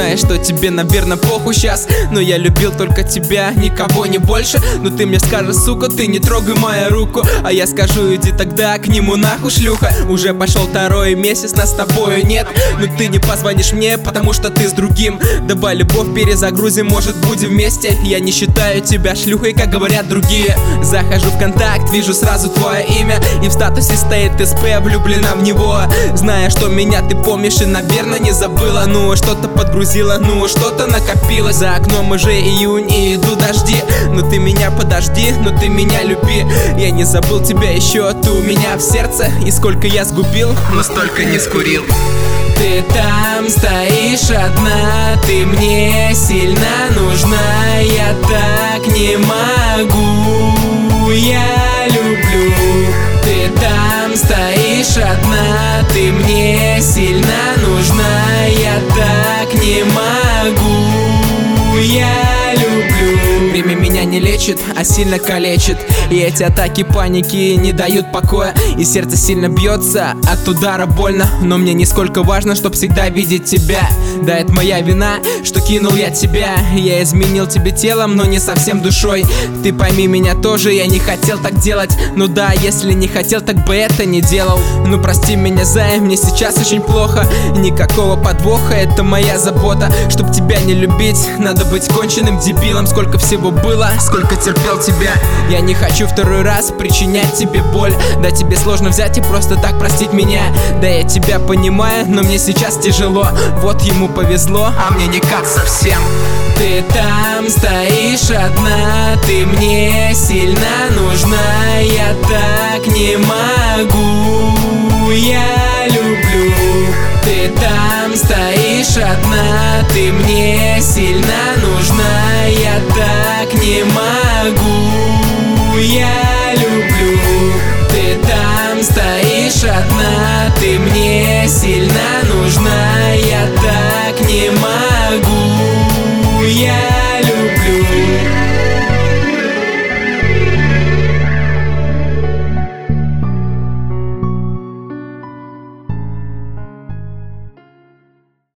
Знаешь, что тебе, наверное, похуй сейчас, но я любил только тебя, никого не больше. Но ты мне скажешь, сука, ты не трогай мою руку, а я скажу, иди тогда к нему нахуй, шлюха. Уже пошел второй месяц, нас с тобою нет, но ты не позвонишь мне, потому что ты с другим. Давай любовь перезагрузим, может будем вместе. Я не считаю тебя шлюхой, как говорят другие. Захожу в контакт, вижу сразу твое имя, и в статусе стоит СП, влюблена в него. Зная, что меня ты помнишь и, наверное, не забыла. Ну, что-то подгрузила, ну, что-то накопилось. За окном уже июнь и идут дожди. Но ты меня подожди, но ты меня люби. Я не забыл тебя еще, ты у меня в сердце. И сколько я сгубил, но столько не скурил. Ты там стоишь одна, ты мне сильно нужна. Я так не могу, я люблю. Ты там стоишь одна, ты мне сильно нужна. Я так не могу, я люблю. Время меня не лечит, а сильно калечит. И эти атаки паники не дают покоя. И сердце сильно бьется, от удара больно. Но мне нисколько важно, чтоб всегда видеть тебя. Да, это моя вина, что кинул я тебя. Я изменил тебе телом, но не совсем душой. Ты пойми меня тоже, я не хотел так делать. Ну да, если не хотел, так бы это не делал. Ну прости меня, зай, мне сейчас очень плохо. Никакого подвоха, это моя забота. Чтоб тебя не любить, надо быть конченным дебилом. Сколько всего было, сколько терпел тебя. Я не хочу второй раз причинять тебе боль. Да, тебе сложно взять и просто так простить меня. Да, я тебя понимаю, но мне сейчас тяжело. Вот ему повезло, а мне никак совсем. Ты там стоишь одна, ты мне сильно нужна. Я так не могу, я люблю. Ты там стоишь одна, ты мне сильно нужна. Я так не могу, я люблю. Ты там стоишь одна, ты мне сильно нужна. Я так не могу.